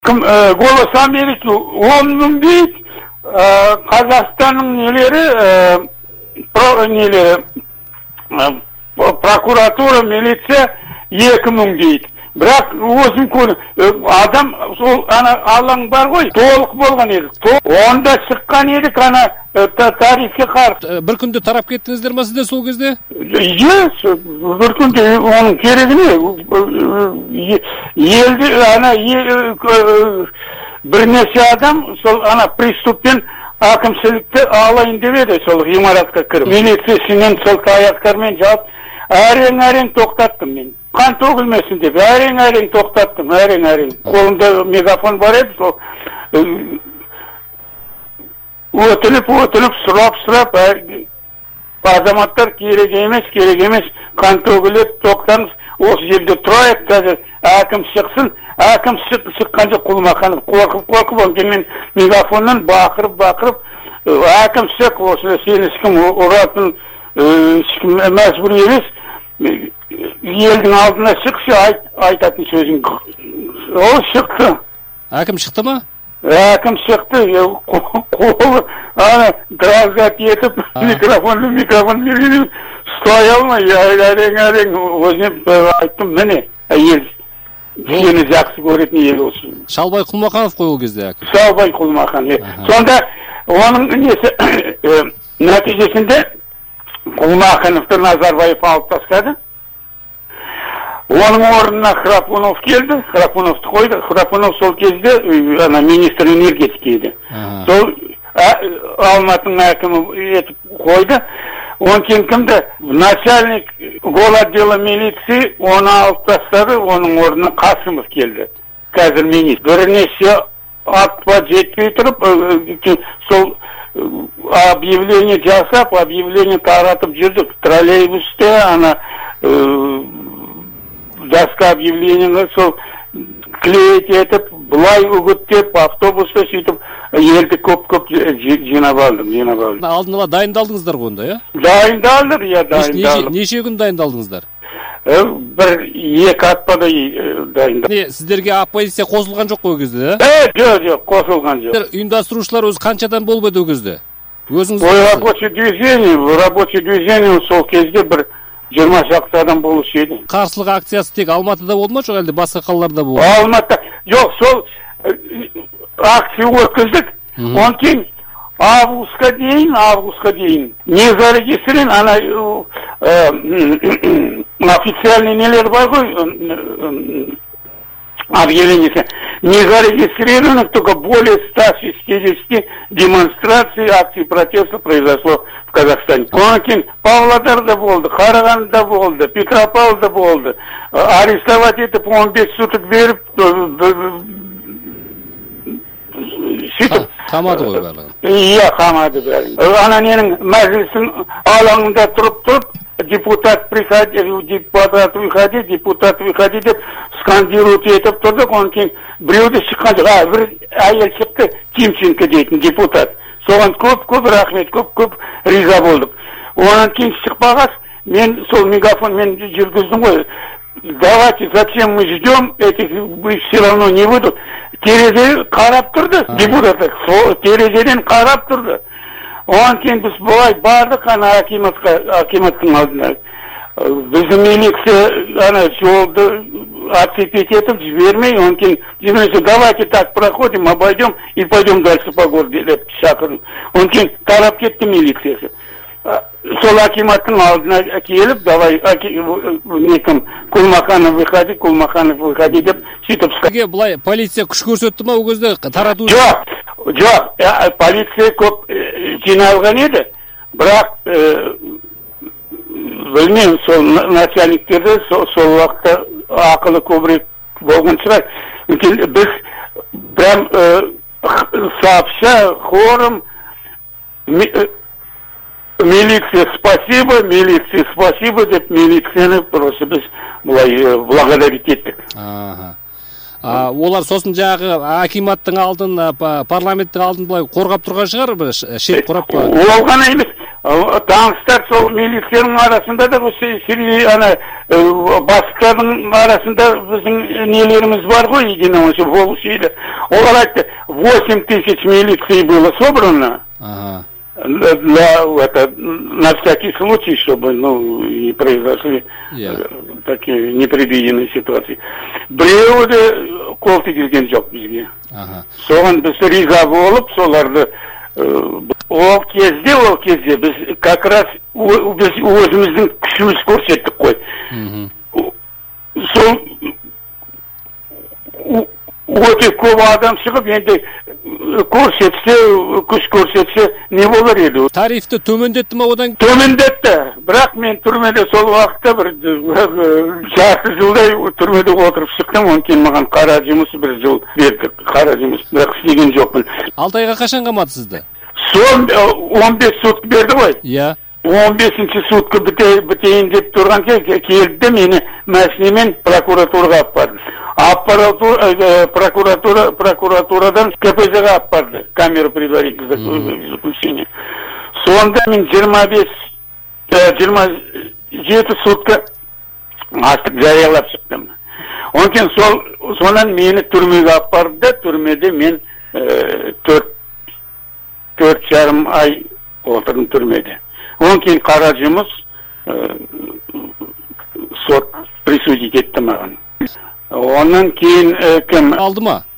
Голос Америки 10 мың дейді, Қазақстанның нелері, прокуратура, милиция 2 мың дейді. Бірақ өзім адам сол алаң бар ғой, толық болған едік. Онда шыққан едік, тарихке қарсы. Бір күнде тарап кеттіңіздер ма сізде сол кезде? Бір күнде оның керегі не? Елді, бірнеше адам сол преступпен әкімшілікті алайын деп еді, сол ғимаратқа кіріп. Милициясымен сол таяқтармен жауып, әрең тоқтаттым мен. Қан төгілмесін деп, әрең тоқтаттым, әрең. Қолымда мегафон бар еді, сол өтіліп, сұрап, азаматтар керек емес, қан төгіліп, тоқтаңыз, осы жерде тұрайық, қазір әкім шықсын, әкім шыққан жоқ Құлмаханов, қорқып, онымен мегафоннан бақырып, әкім шық, осы сен ешкім ұратын, ешкім мәжбүр емес, елдің алдына шықшы, айтатын сөзің. Ол шықты. Әкім шықты ма? Әкім шықты, қолы дразгат етіп, микрофон берген, ұстай алмай, әрең, өзіне айттым, міне, ел, сені жақсы көретін ел осы. Шалбай Құлмаханов қой ол кезде әкім? Шалбай Құлмаханов. Сонда, оның нәтижесінде Құлмахановты Назарбаев алып тастады. Оның орнына Храпунов келді, Храпуновты қойды. Храпунов сол кезде министр энергетика еді. Сол Алматының әкімі етіп қойды. Он кейін кімді? Начальник голотдела милиции оны алып тастады, оның орнына Қасымов келді. Қазір министр. Бірнеше атпа жетпей тұрып, сол объявление жасап, объявление таратып жүрдік. Троллейбусте, доска объявлениені сол клеить етіп, бұлай үгіттеп, автобуста сөйтіп, елді көп жинап алдым. Алдын ала дайындалдыңыздар ғонда, иә? Дайындалдыр. Неше күн дайындалдыңыздар? Екі атпада дайындалдым. Сіздерге оппозиция қосылған жоқ қой кезде, Жоқ, қосылған жоқ. Ұйымдастырушылар өзі қаншадан болып еді кезде? Рабочий движение сол кезде бір 20 шақты адам болушы еді. Қарсылық акциясы тек Алматыда болды ма, жоқ әлде басқа қалаларда болды? Алматыда. Жоқ, сол акция өткіздік. Он кейін августқа дейін не зарегистрирован, официальный нелер бар ғой, объявление. Не зарегистрировано, только более 160 демонстраций, акций протеста произошло в Казахстане. Онан кейін Павлодарда болды, Қарағандыда болды, Петропавлда болды. Арестовать етіп 15 суток беріп, сөйтіп. Қамады ғой барлығы. Иә, қамады бәрін. Ненің мәжілістің алаңында тұрып, депутат выходи деп скандируют етіп тұрдық, онан кейін біреуді шыққан жоқ, бір әйел шықты, Тимченко дейтін депутат. Соған көп рахмет, көп риза болдық. Онан кейін шықпағас, мен сол мегафонмен жүргіздім ғой, давайте, зачем мы ждем, этих все равно не выйдут. Терезеден қарап тұрды, депутаттар, терезеден қарап тұрды. Онан кейін біз бұлай бардық, акиматтың алдына. Біздің милиция жолды отцепить етіп жібермей, онан кейін давайте так проходим, обойдем и пойдем дальше по городу деп шақырдым. Онан кейін тарап кетті милициясы. Сол акиматтың алдына келіп, давай, Құлмаханов выходи деп сөйтіп. Сізге бұлай полиция күш көрсетті ма ол кезде тарату? Жоқ, полиция көп жиналған еді, бірақ білмеймін, сол начальниктерді сол уақытта ақылы көбірек болған шығар. Біз прям сообща, хором, милиция спасибо деп милицияны просто біз бұлай благодарить еттік. Олар сосын жағы акиматтың алдын, парламенттің алдын бұлай қорғап тұрған шығар, шет қорап па? Ол ғана емес, Tanışlar sol milislerin arasında da bu basıkların arasında bizim nelerimiz var koy yine o şeyde. Olarak da 8000 милиции было собрано. Ага. На всякий случай, чтобы не произошли такие непредвиденные ситуации. Біреуді қол тигізген жоқ бізге. Соған біз риза болып, соларды ол кезде біз как раз біз өзіміздің күшіміз көрсеттік қой. Сол өте көп адам шығып, енді күш көрсетсе не болар еді? Тарифті төмендетті ма одан? Төмендетті, бірақ мен түрмеде сол уақытта бір жарты жылдай түрмеде отырып шықтым, онан кейін маған қара жұмыс бір жыл берді, қара жұмыс, бірақ істеген жоқпын. 6 айға қашан қамады сізді? Сол 15 сутка берді ғой. Иә. 15-ші сутка бітейін деп тұрған келді, мені мәсінемен прокуратураға алып барды. Прокуратурадан КПЗ-ға алып барды, камера предварительного заключения. Сонда мен 27 сутка астық жариялап шықтым. Онан кейін сонан мені түрмеге алып барды, түрмеде мен 4,5 ай отырдым түрмеде. Онан кейін қара жұмыс сот присудить етті маған. Онан кейін кім алды ма?